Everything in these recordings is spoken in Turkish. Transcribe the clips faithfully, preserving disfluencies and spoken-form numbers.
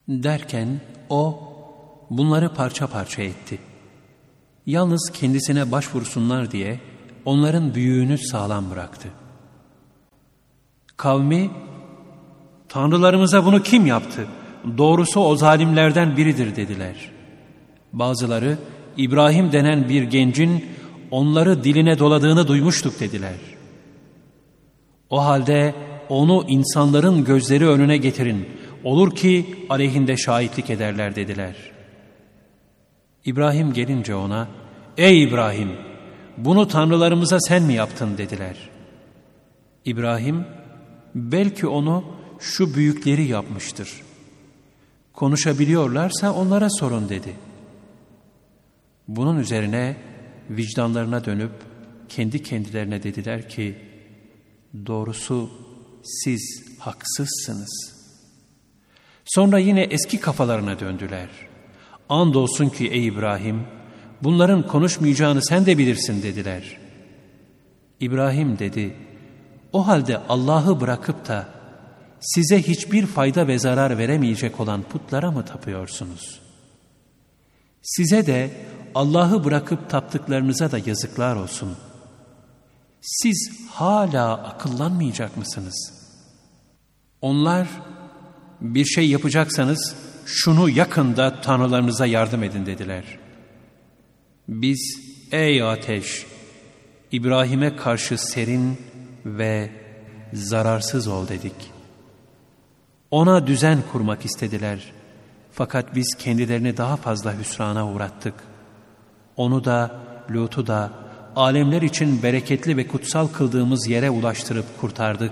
Derken o bunları parça parça etti. Yalnız kendisine başvursunlar diye onların büyüğünü sağlam bıraktı. Kavmi, "Tanrılarımıza bunu kim yaptı? Doğrusu o zalimlerden biridir," dediler. Bazıları, "İbrahim denen bir gencin onları diline doladığını duymuştuk," dediler. "O halde onu insanların gözleri önüne getirin, olur ki aleyhinde şahitlik ederler," dediler. İbrahim gelince ona, "Ey İbrahim, bunu tanrılarımıza sen mi yaptın?" dediler. İbrahim, "Belki onu şu büyükleri yapmıştır. Konuşabiliyorlarsa onlara sorun," dedi. Bunun üzerine vicdanlarına dönüp kendi kendilerine dediler ki, "Doğrusu siz haksızsınız." Sonra yine eski kafalarına döndüler. "Andolsun ki ey İbrahim, bunların konuşmayacağını sen de bilirsin," dediler. İbrahim dedi, "O halde Allah'ı bırakıp da size hiçbir fayda ve zarar veremeyecek olan putlara mı tapıyorsunuz? Size de Allah'ı bırakıp taptıklarınıza da yazıklar olsun. Siz hala akıllanmayacak mısınız? Onlar, bir şey yapacaksanız şunu yakın da tanrılarınıza yardım edin," dediler. Biz, "Ey ateş, İbrahim'e karşı serin ve zararsız ol," dedik. Ona düzen kurmak istediler. Fakat biz kendilerini daha fazla hüsrana uğrattık. Onu da, Lut'u da, alemler için bereketli ve kutsal kıldığımız yere ulaştırıp kurtardık.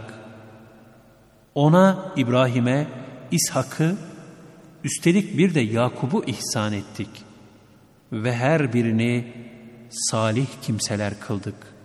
Ona, İbrahim'e, İshak'ı, üstelik bir de Yakub'u ihsan ettik. Ve her birini salih kimseler kıldık.